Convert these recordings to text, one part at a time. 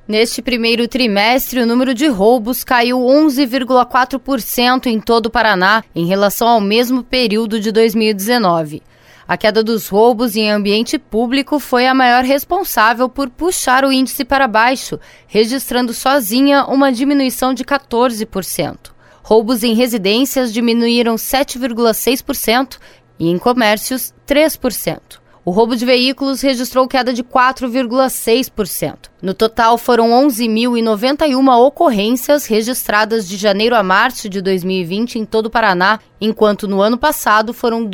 Neste primeiro trimestre, o número de roubos caiu 11,4% em todo o Paraná em relação ao mesmo período de 2019. A queda dos roubos em ambiente público foi a maior responsável por puxar o índice para baixo, registrando sozinha uma diminuição de 14%. Roubos em residências diminuíram 7,6% e em comércios 3%. O roubo de veículos registrou queda de 4,6%. No total, foram 11.091 ocorrências registradas de janeiro a março de 2020 em todo o Paraná, enquanto no ano passado foram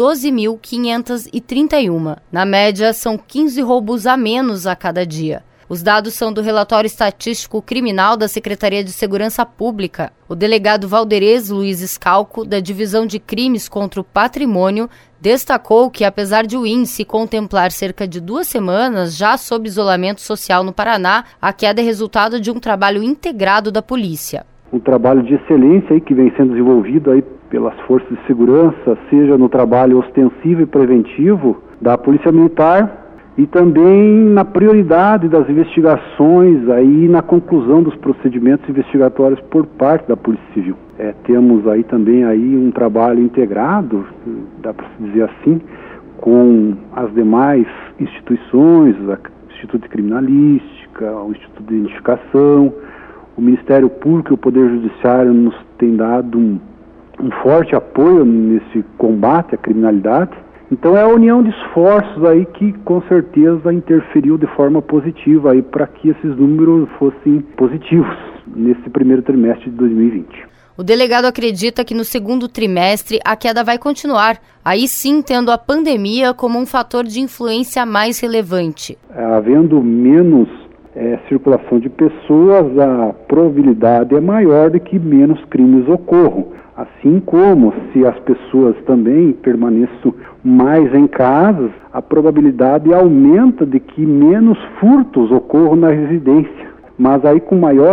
12.531. Na média, são 15 roubos a menos a cada dia. Os dados são do relatório estatístico criminal da Secretaria de Segurança Pública. O delegado Valderez Luiz Scalco, da Divisão de Crimes contra o Patrimônio, destacou que, apesar de o índice contemplar cerca de 2 semanas já sob isolamento social no Paraná, a queda é resultado de um trabalho integrado da polícia. Um trabalho de excelência aí que vem sendo desenvolvido aí pelas forças de segurança, seja no trabalho ostensivo e preventivo da Polícia Militar, e também na prioridade das investigações, aí na conclusão dos procedimentos investigatórios por parte da Polícia Civil. Temos aí também aí um trabalho integrado, dá para se dizer assim, com as demais instituições, o Instituto de Criminalística, o Instituto de Identificação, o Ministério Público e o Poder Judiciário nos têm dado um forte apoio nesse combate à criminalidade. Então é a união de esforços aí que com certeza interferiu de forma positiva aí para que esses números fossem positivos nesse primeiro trimestre de 2020. O delegado acredita que no segundo trimestre a queda vai continuar, aí sim tendo a pandemia como um fator de influência mais relevante. Havendo menos circulação de pessoas, a probabilidade é maior de que menos crimes ocorram. Assim como se as pessoas também permaneçam mais em casa, a probabilidade aumenta de que menos furtos ocorram na residência. Mas aí com maior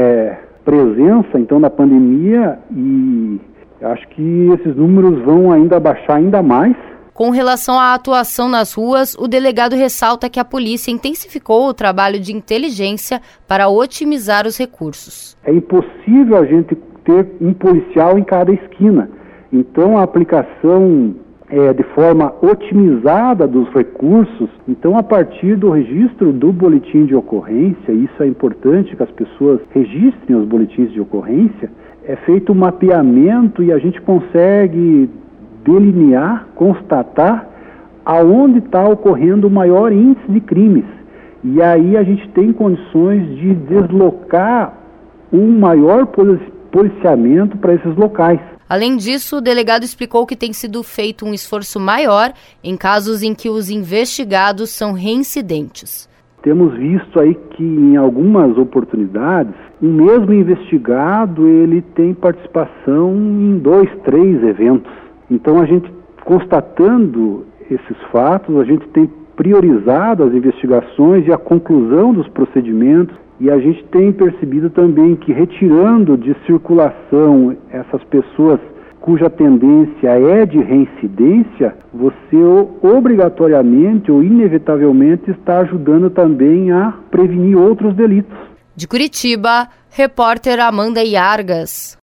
presença, então, na pandemia, e acho que esses números vão ainda baixar ainda mais. Com relação à atuação nas ruas, o delegado ressalta que a polícia intensificou o trabalho de inteligência para otimizar os recursos. É impossível a gente ter um policial em cada esquina. Então, a aplicação de forma otimizada dos recursos, então a partir do registro do boletim de ocorrência, isso é importante que as pessoas registrem os boletins de ocorrência, é feito um mapeamento e a gente consegue delinear, constatar aonde está ocorrendo o maior índice de crimes. E aí a gente tem condições de deslocar um maior policiamento para esses locais. Além disso, o delegado explicou que tem sido feito um esforço maior em casos em que os investigados são reincidentes. Temos visto aí que em algumas oportunidades, o mesmo investigado ele tem participação em 2, 3 eventos. Então a gente, constatando esses fatos, a gente tem priorizado as investigações e a conclusão dos procedimentos. E a gente tem percebido também que retirando de circulação essas pessoas cuja tendência é de reincidência, você obrigatoriamente ou inevitavelmente está ajudando também a prevenir outros delitos. De Curitiba, repórter Amanda Iargas.